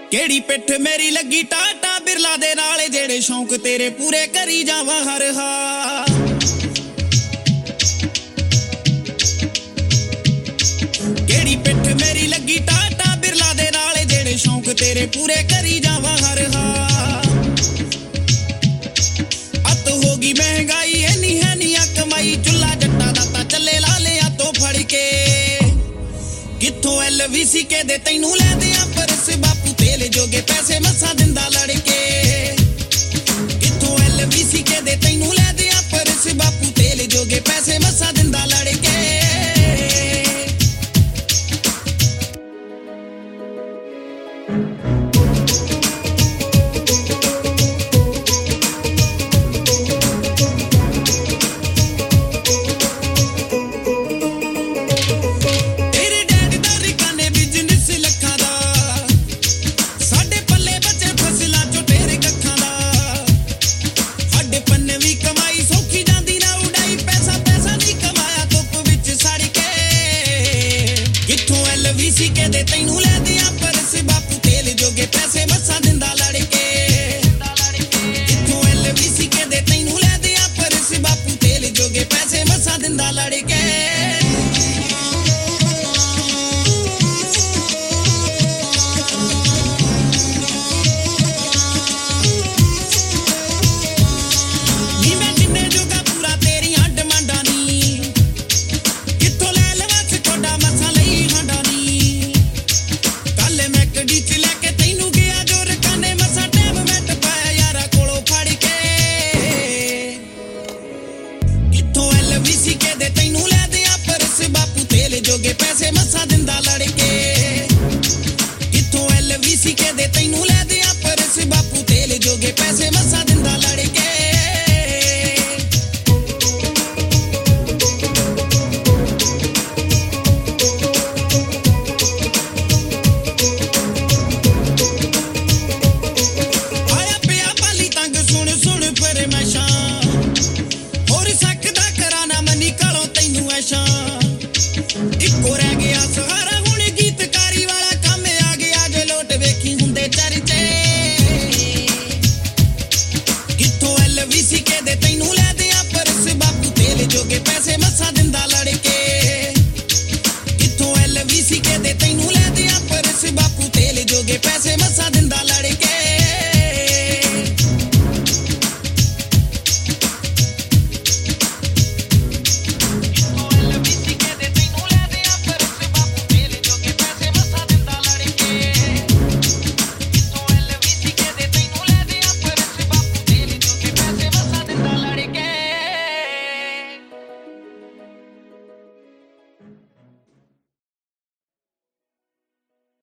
ਕਿਹੜੀ ਪਿੱਠ ਮੇਰੀ ਲੱਗੀ ਟਾਟਾ ਬਿਰਲਾ ਦੇ ਨਾਲੇ ਜਿਹੜੇ ਸ਼ੌਂਕ ਤੇਰੇ ਪੂਰੇ ਕਰੀ ਜਾਵਾਂ ਹਰ ਹਾ ਕਿਹੜੀ ਪਿੱਠ ਮੇਰੀ ਲੱਗੀ ਟਾਟਾ ਬਿਰਲਾ ਦੇ ਨਾਲੇ ਜਿਹੜੇ ਸ਼ੌਂਕ ਤੇਰੇ ਪੂਰੇ ਕਰੀ ਜਾਵਾਂ ਹਰ ਹਾ ਅੱਤ ਹੋ ਗਈ ਮਹਿੰਗਾਈ ਇੰਨੀ ਹੈ ਨੀ ਆ ਕਮਾਈ ਚੁੱਲਾ ਜੱਟਾ ਦਾ ਤਾਂ ਚੱਲੇ ਲਾਲਿਆਂ ਤੋਂ ਫੜ ਕੇ ਕਿੱਥੋਂ LVC ਕੇ ਦੇ ਤੈਨੂੰ ਲੈ ਦਿਆਂ ਪਰਸ ਬਾਪੂ ਤੇਲ ਜੋਗੇ ਪੈਸੇ ਮੱਸਾ ਦਿੰਦਾ ਲੜ ਕੇ ਕਿੱਥੋਂ LVC ਕੇ ਦੇ ਤੈਨੂੰ ਲੈ ਦਿਆਂ ਪਰਸ ਬਾਪੂ ਤੇਲ ਜੋਗੇ ਪੈਸੇ ਮੱਸਾ ਦਿੰਦਾ ਲੜ ਕੇ ਤੈਨੂੰ ਲੈ ਦਿਆਂ ਪਰਸ ਬਾਪੂ ਤੇਲ ਜੋਗੇ ਪੈਸੇ ਮੱਸਾ ਦਿੰਦਾ ਲੜ ਕੇ ਕਿੱਥੋਂ LVC ਕੇ ਦੇ ਤੈਨੂੰ ਲੈ ਦਿਆਂ ਪਰਸ ਬਾਪੂ ਤੇਲ ਜੋਗੇ ਪੈਸੇ ਮੱਸਾ ਦਿੰਦਾ ਲੜ ਕੇ ਜੋਗੇ ਪੈਸੇ ਮੱਸਾ ਦਿੰਦਾ ਲੜ ਕੇ ਕਿੱਥੋਂ LVC ਕੇ ਦੇ ਤੈਨੂੰ ਲੈ ਦਿਆਂ ਪਰਸ ਬਾਪੂ ਤੇਲ ਜੋਗੇ ਪੈਸੇ